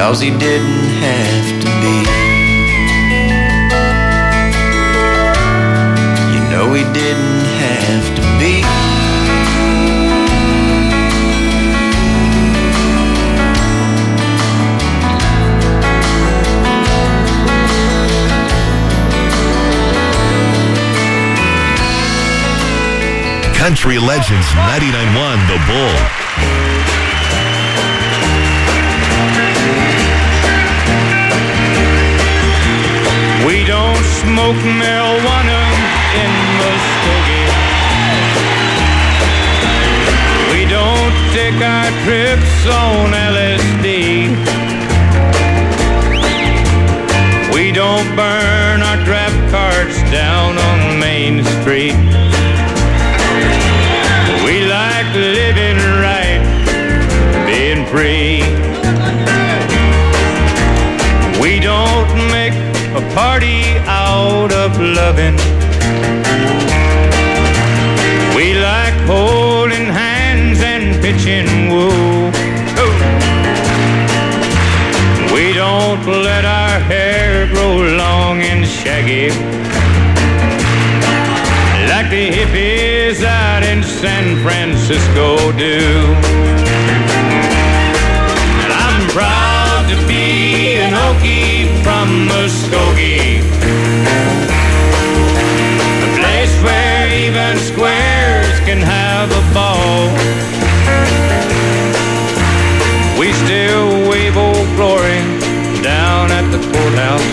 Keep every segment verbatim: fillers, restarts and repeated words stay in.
'cause he didn't have to be. You know he didn't have to be. Country Legends ninety-nine point one The Bull. We don't smoke marijuana in Muskogee. We don't take our trips on L S D. We don't burn our draft cards down on Main Street. We like living right, being free. We don't make a party out of loving. We like holding hands and pitching woo. Oh. We don't let our hair grow long and shaggy like the hippies out in San Francisco do. And I'm proud to be an Okie from Muskogee, a place where even squares can have a ball. We still wave Old Glory down at the courthouse,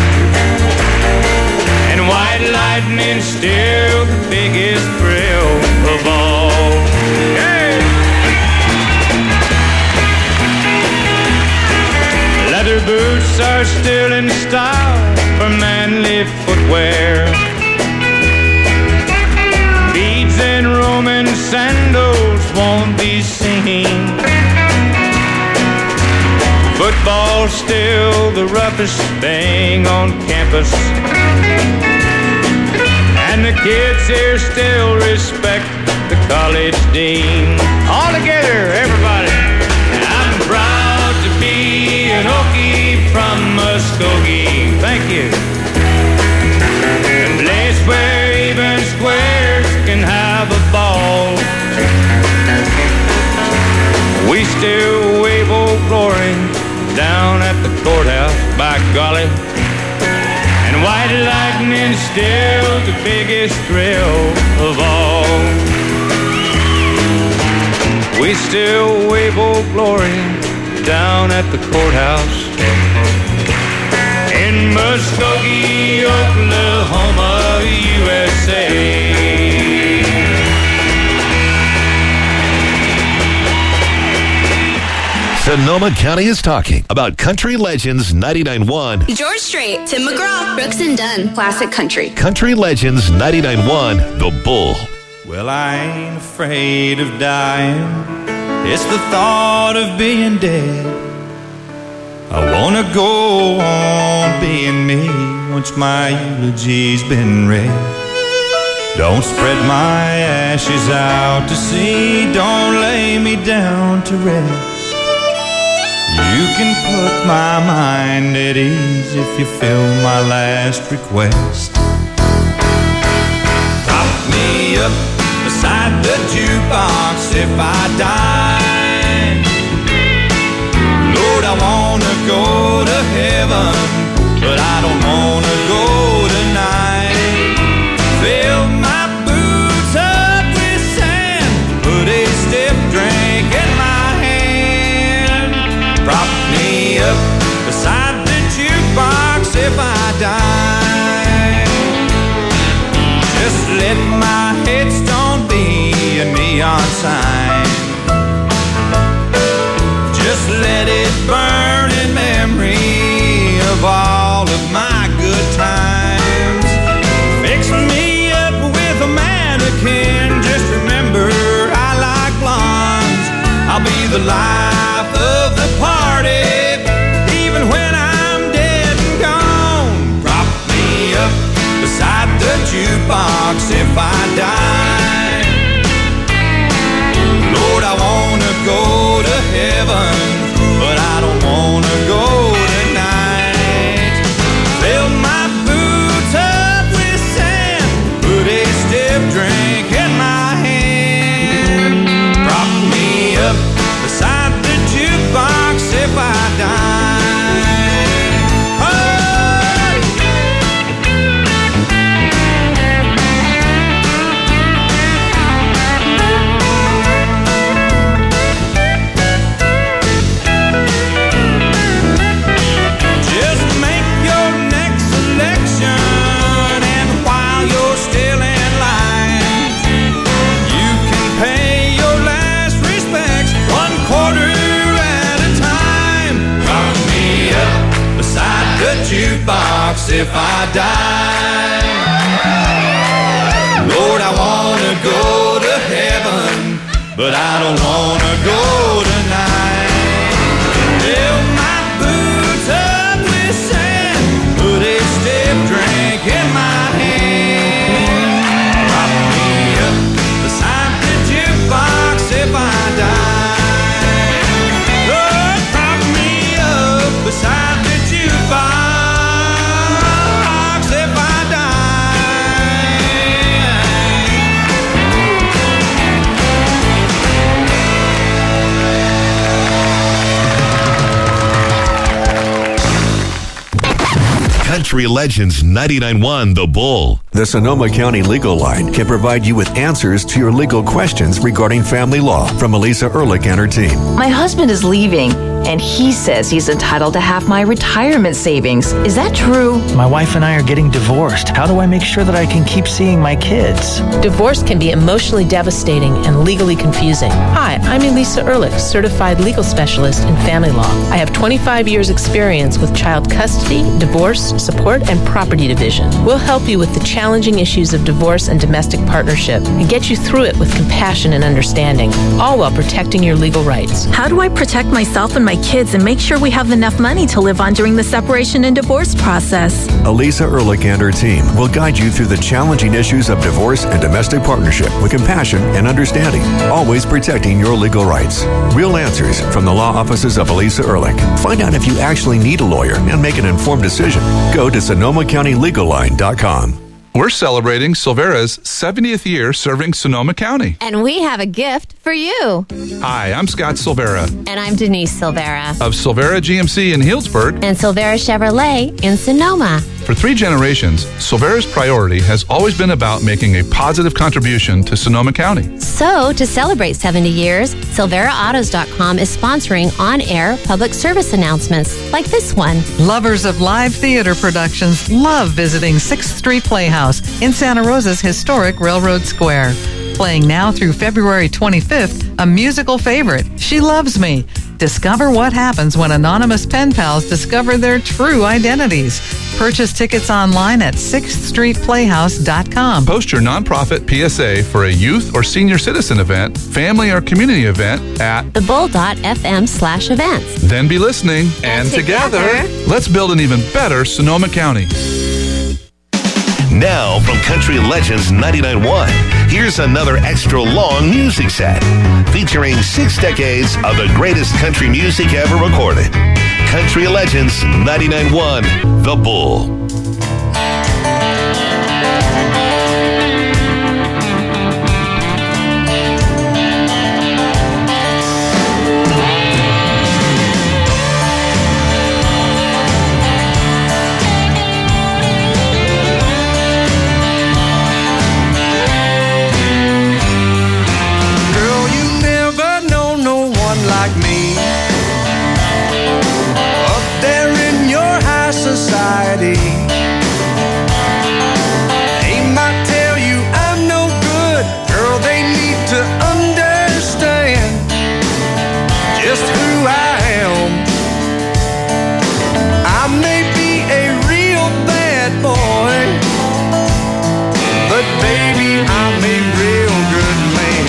and white lightning's still the biggest thrill of all. Hey! Leather boots are still in style for manly footwear. Beads and Roman sandals won't be seen. Football's still the roughest thing on campus, and the kids here still respect the college dean. All together, everybody. I'm proud to be an Okie from Muskogee. Thank you. A place where even squares can have a ball. We still wave Old Glory down at the courthouse, by golly. And white lightning's still the biggest thrill of all. We still wave Old Glory down at the courthouse in Muskogee, Oklahoma, U S A. Sonoma County is talking about Country Legends ninety-nine point one. George Strait, Tim McGraw, Brooks and Dunn, Classic Country. Country Legends ninety-nine point one The Bull. Well, I ain't afraid of dying. It's the thought of being dead. I wanna go on being me once my eulogy's been read. Don't spread my ashes out to sea. Don't lay me down to rest. You can put my mind at ease if you fill my last request. Prop me up beside the jukebox if I die. Lord, I wanna go to heaven, but I don't wanna go tonight. Fill my boots up with sand, put a stiff drink in my hand. Prop me up beside the jukebox if I die. Just let my headstone be a neon sign. Just let it burn in memory of all of my good times. Fix me up with a mannequin. Just remember I like blondes. I'll be the life of the party, even when I'm dead and gone. Prop me up beside the jukebox if I die. but I don't wanna go tonight. Fill my boots up with sand, put a stiff drink in my hand. Prop me up beside the jukebox if I die. Lord, prop me up beside the jukebox if I Country Legends ninety-nine point one The Bull. The Sonoma County Legal Line can provide you with answers to your legal questions regarding family law from Elisa Ehrlich and her team. My husband is leaving, and he says he's entitled to half my retirement savings. Is that true? My wife and I are getting divorced. How do I make sure that I can keep seeing my kids? Divorce can be emotionally devastating and legally confusing. Hi, I'm Elisa Ehrlich, certified legal specialist in family law. I have twenty-five years experience with child custody, divorce, support, and property division. We'll help you with the challenging issues of divorce and domestic partnership and get you through it with compassion and understanding, all while protecting your legal rights. How do I protect myself and my kids and make sure we have enough money to live on during the separation and divorce process? Elisa Ehrlich and her team will guide you through the challenging issues of divorce and domestic partnership with compassion and understanding, always protecting your legal rights. Real answers from the law offices of Elisa Ehrlich. Find out if you actually need a lawyer and make an informed decision. Go to Sonoma County Legal Line dot com. We're celebrating Silvera's seventieth year serving Sonoma County. And we have a gift for you. Hi, I'm Scott Silvera. And I'm Denise Silvera. Of Silvera G M C in Healdsburg. And Silvera Chevrolet in Sonoma. For three generations, Silvera's priority has always been about making a positive contribution to Sonoma County. So, to celebrate seventy years, Silvera Autos dot com is sponsoring on-air public service announcements like this one. Lovers of live theater productions love visiting sixth Street Playhouse in Santa Rosa's historic Railroad Square. Playing now through February twenty-fifth, a musical favorite, She Loves Me. Discover what happens when anonymous pen pals discover their true identities. Purchase tickets online at sixth street playhouse dot com. Post your nonprofit P S A for a youth or senior citizen event, family or community event at thebull.fm slash events. Then be listening, and, and together, together, let's build an even better Sonoma County. Now from Country Legends ninety-nine point one, here's another extra long music set featuring six decades of the greatest country music ever recorded. Country Legends ninety-nine point one The Bull. Like me, up there in your high society, they might tell you I'm no good, girl. They need to understand just who I am. I may be a real bad boy, but baby, I'm a real good man.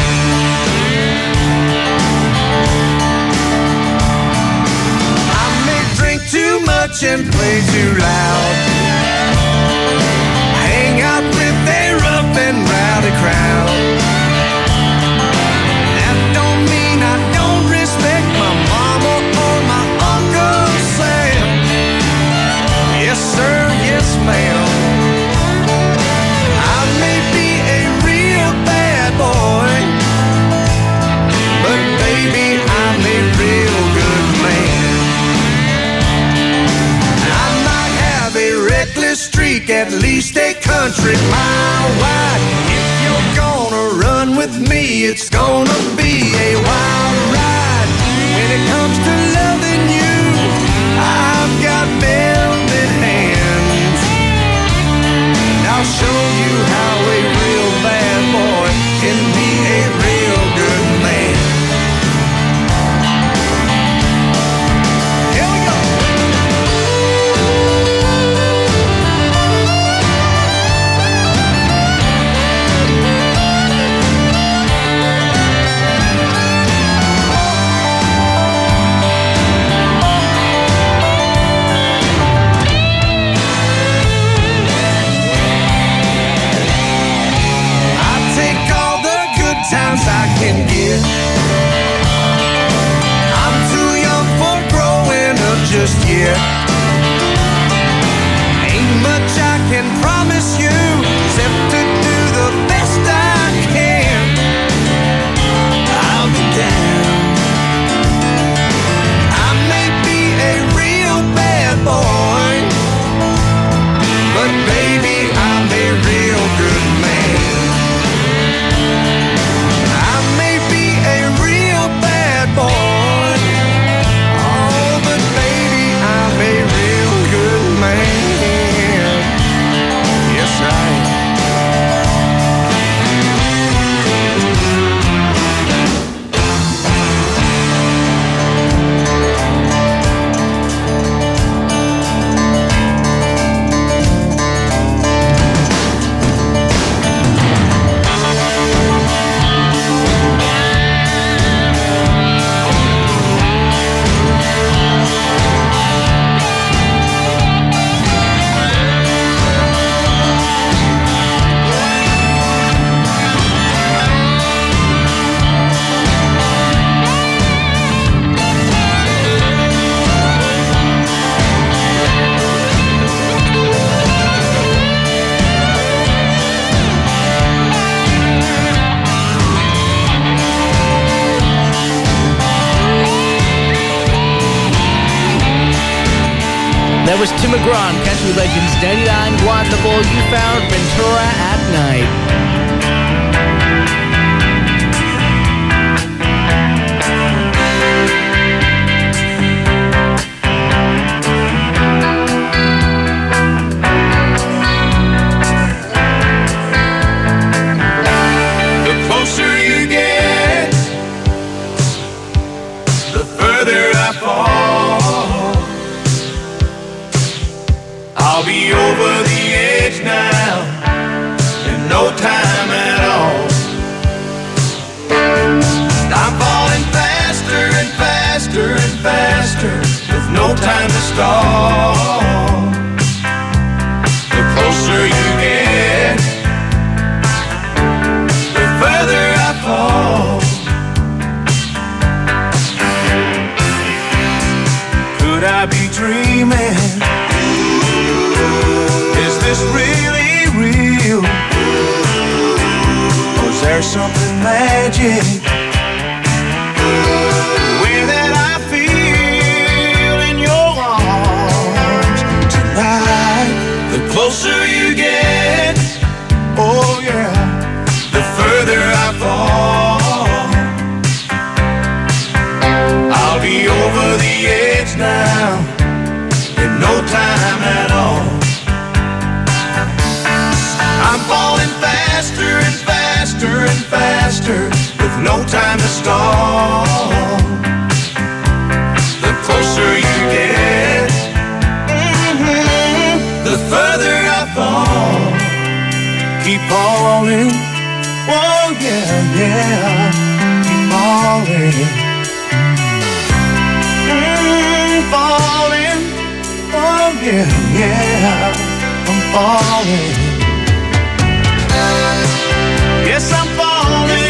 Too much and play too loud. Hang out with a rough and rowdy crowd. That don't mean I don't respect my mama or my Uncle Sam. Yes sir, yes ma'am. I may be a real bad boy, but baby, I'm a real good man. Streak, at least a country mile wide. If you're gonna run with me, it's gonna be a wild ride. When it comes to loving you, I've got velvet hands. And I'll show you how a real bad boy can be a real good man. Here we go. times I can give. I'm too young for growing up just yet. Ain't much I can promise you except to do the best I can. I'll be down. I may be a real bad boy, but baby, I'm a real good man. I may be a real bad boy, oh, but baby, I'm a real good man. Yes, I am. That was Tim McGraw on Country Legends ninety-nine point one, the bowl you found, Ventura at Night. The closer you get, the further I fall. I'll be over the edge now in no time at all. I'm falling faster and faster and faster with no time to stall. The closer you get, the further I fall. Could I be dreaming? Is this really real? Or is there something magic? The way that I feel in your arms tonight. The closer you get, oh yeah, the further I fall. I'll be over the edge now in no time at all. I'm falling faster and faster and faster with no time to stall. The closer you get, mm-hmm, the further I fall. Keep falling, oh yeah, yeah, keep falling. Mm, falling, oh yeah, yeah, I'm falling. Yes, I'm falling.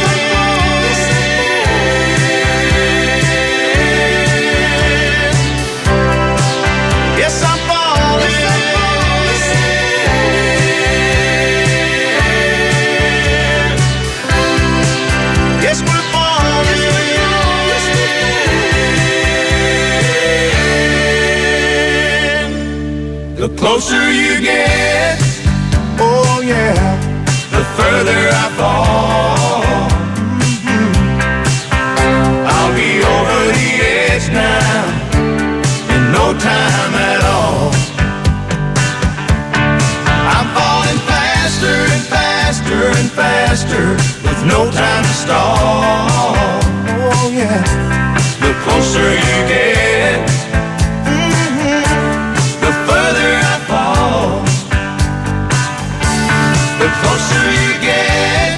Yes, I'm falling. Yes, we're falling. The closer you get, oh yeah, the further I fall. Mm-hmm. I'll be over the edge now in no time at all. I'm falling faster and faster and faster with no time to stall. Oh yeah, the closer you get, mm-hmm, the further I fall. The closer you get,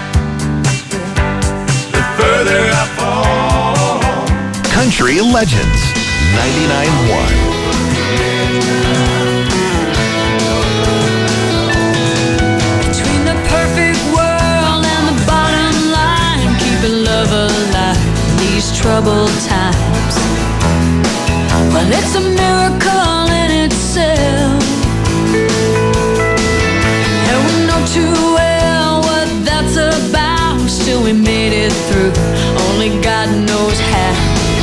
the further I fall. Country Legends ninety-nine point one. Between the perfect world and the bottom line, we made it through. Only God knows how.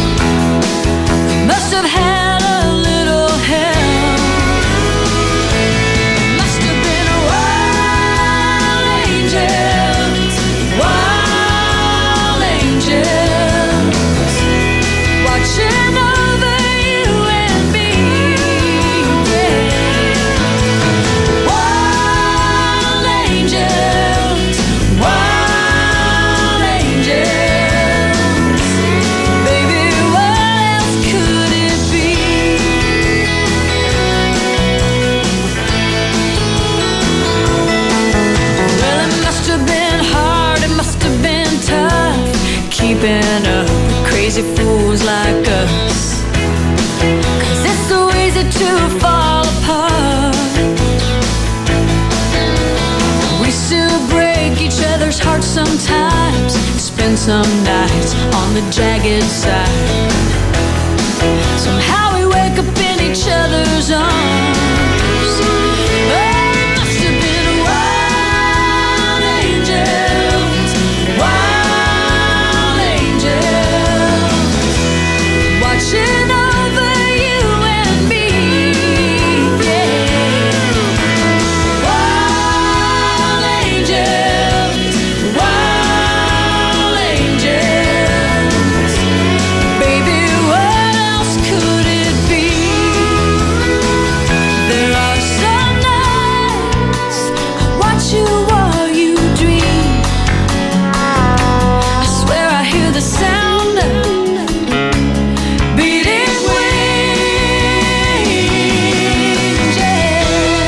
Must have had a little help. Must have been a wild angels, wild angels, watching over you and me. Yeah. Wild angels, wild angels. Baby, what else could it be? Well, it must have been hard, it must have been tough, keeping up with crazy fools like us. 'Cause it's so easy to fall apart. We still break each other's hearts sometimes, spend some nights on the jagged side. Somehow we wake up in each other's arms. Oh, it must have been wild angels, wild angels, watching over you and me. Yeah. Wild angels, wild angels. Baby, what else could it be? There are some nights I watch you while you dream. I swear I hear the sound of beating wings. Yeah.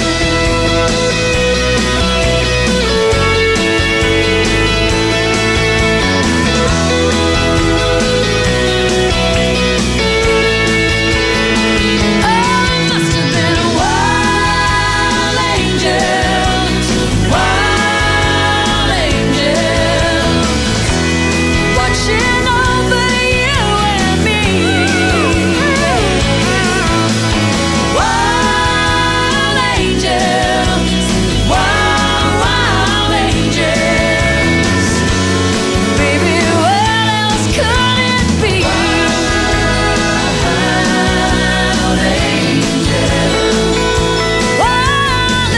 Oh, it must have been wild angels, wild angels, watching over you and me. Wild angels, wild, wild angels. Baby, what else could it be? Wild angels, wild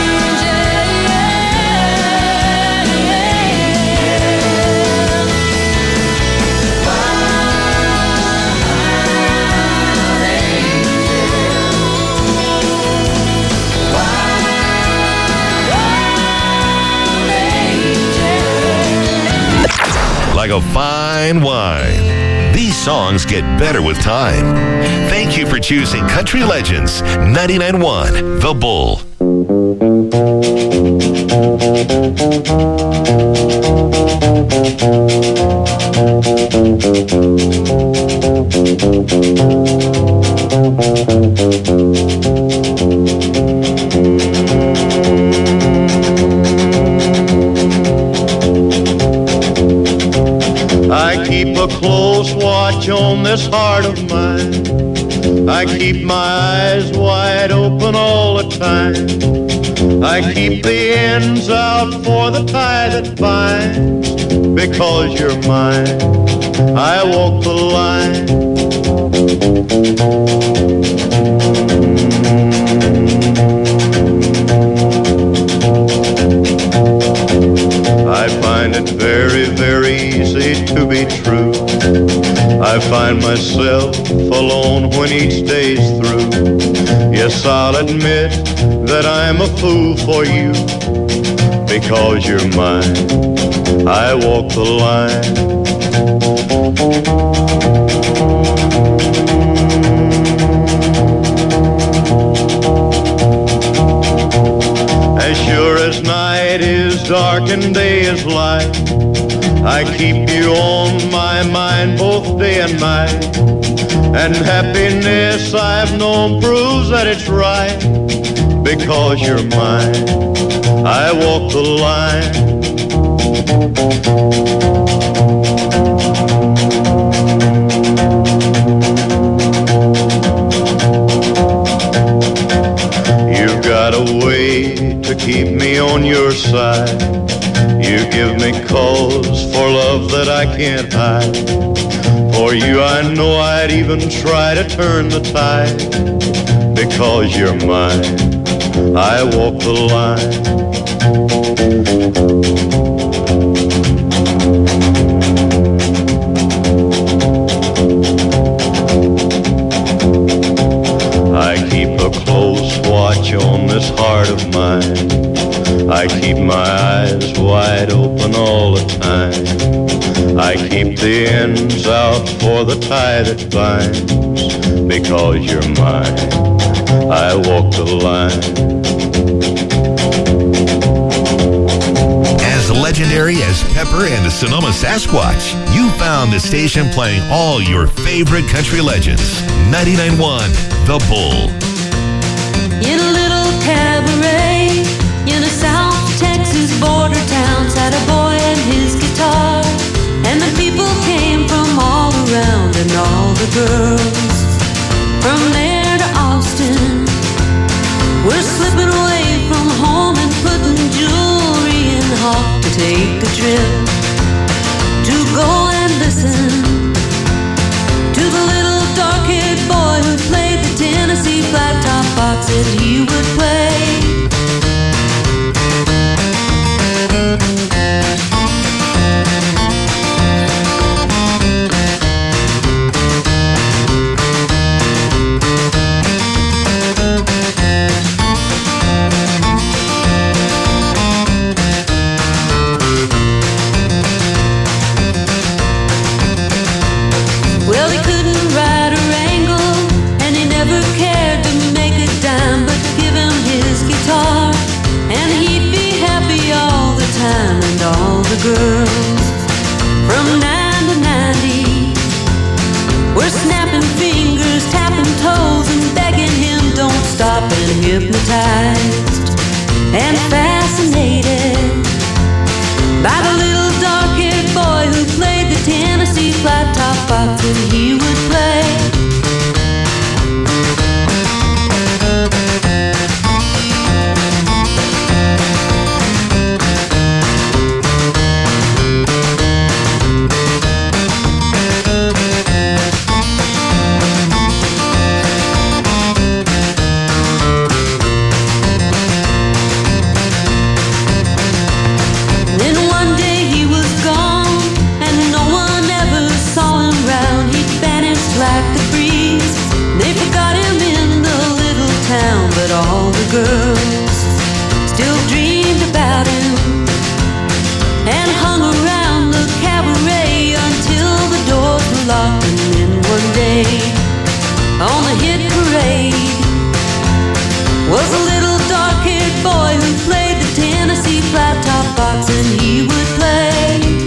Like a fine wine, these songs get better with time. Thank you for choosing Country Legends ninety-nine point one, The Bull. I keep a close watch on this heart of mine. I keep my eyes wide open all the time. I keep the ends out for the tie that binds. Because you're mine, I walk the line. I find it very, very easy to be true. I find myself alone when each day's through. Yes, I'll admit that I'm a fool for you. Because you're mine, I walk the line. As sure as night is dark and day is light, I keep you on my mind both day and night. And happiness I've known proves that it's right. Because you're mine, I walk the line. You've got a way to keep me on your side. You give me cause for love that I can't hide. For you I know I'd even try to turn the tide. Because you're mine, I walk the line. I keep a close watch on this heart of mine. I keep my eyes wide open all the time. I keep the ends out for the tie that binds. Because you're mine, I walk the line. As legendary as Pepper and the Sonoma Sasquatch, you found the station playing all your favorite country legends. ninety-nine point one The Bull. In a little cabaret in a South Texas border town sat a boy and his guitar, and the people came from all around and all the girls from there to Austin were slipping away from home and putting jewelry in hock to take a trip to go and listen to the little dark-haired boy who played the Tennessee flat top box that he would play. Well, he couldn't ride a wrangle, and he never cared to make a dime, but give him his guitar, and he'd be happy all the time. And all the girls from nine to ninety were snapping fingers, tapping toes, and begging him don't stop, and hypnotized and fascinated by the little dark-haired boy who played the Tennessee flat top box that he would play. Then one day he was gone, and no one ever saw him round. He vanished like the breeze. They forgot him in the little town, but all the girls still dreamed about him and hung around the cabaret until the doors were locked. And then one day on the hit parade was a little dark-haired boy who played the Tennessee flat top box, and he would play.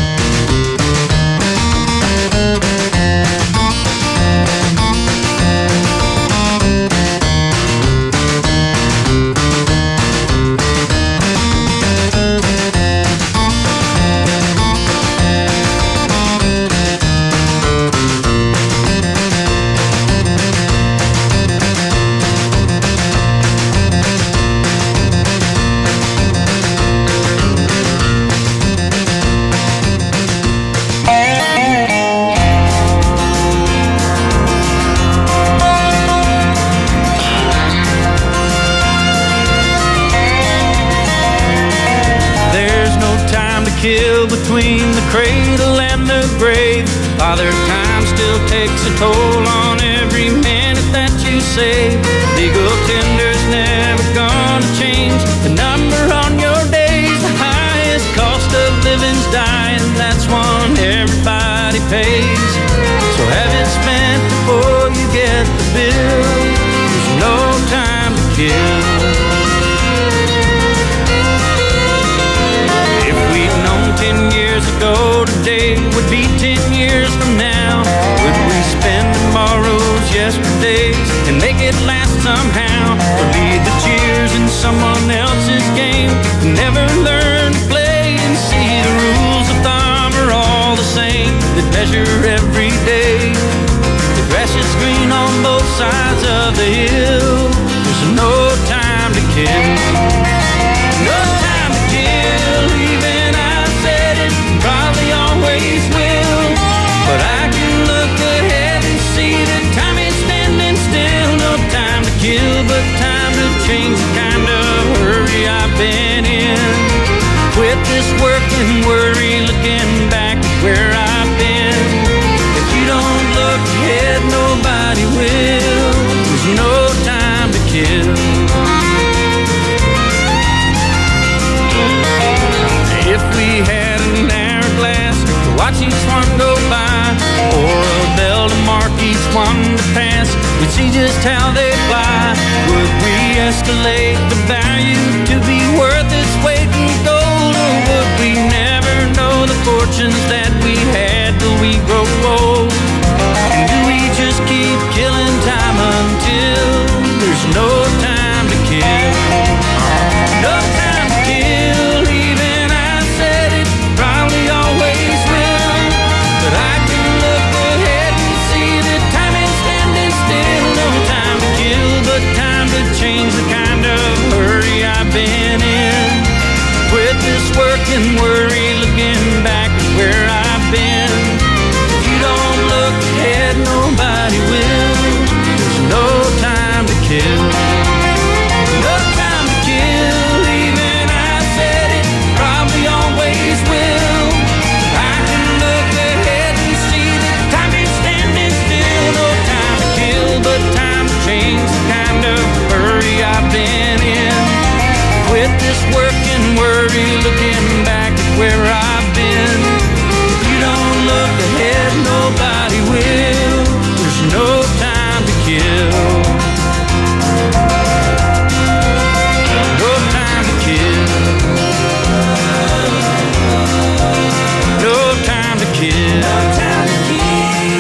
Kill between the cradle and the grave. Father time still takes a toll on every minute that you save. Legal tender's never gonna change the number on your days. The highest cost of living's dying, that's one everybody pays. So have it spent before you get the bill. There's no time to kill. Ten years ago today would be ten years from now. Would we spend tomorrow's yesterdays and make it last somehow? Or lead the cheers in someone else's game and never learn to play and see the rules of thumb are all the same, that measure every day. The grass is green on both sides of the hill. There's no time to kill. No time to kill, even just how they fly? Would we escalate the value to be worth its weight in gold? Or would we never know the fortunes that we had till we grow old? And do we just keep killing time until there's no time to kill? No time to kill, even I said it, probably always will. But I can look ahead and see that time is standing still. No time to kill, but time to change the kind of hurry I've been in. Quit this work and worry, looking back at where I've been. If you don't look ahead, nobody will. There's no time to kill. No time to kill, even I said it, probably always will. I can look ahead and see that time ain't standing still. No time to kill, but time to change the kind of hurry I've been in. Quit this work and worry, looking back at where I've been. If you don't look ahead, nobody will. There's no time to kill. No time to kill. No time to kill. No time to kill.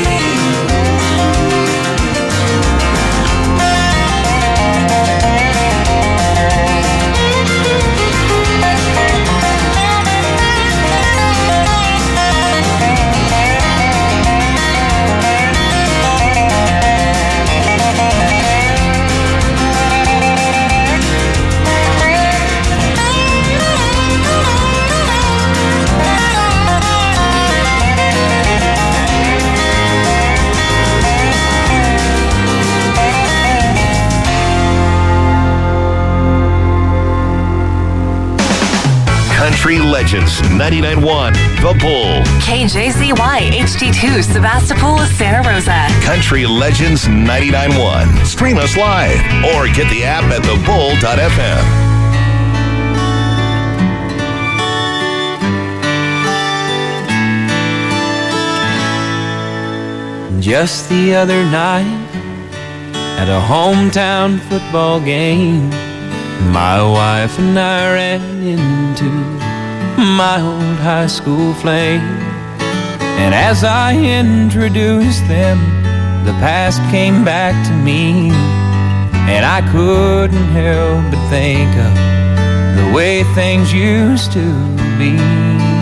Country Legends ninety-nine point one The Bull. K J Z Y H D two Sebastopol, Santa Rosa. Country Legends ninety-nine point one. Stream us live or get the app at the bull dot f m. Just the other night, at a hometown football game, my wife and I ran into my old high school flame. And as I introduced them, the past came back to me, and I couldn't help but think of the way things used to be.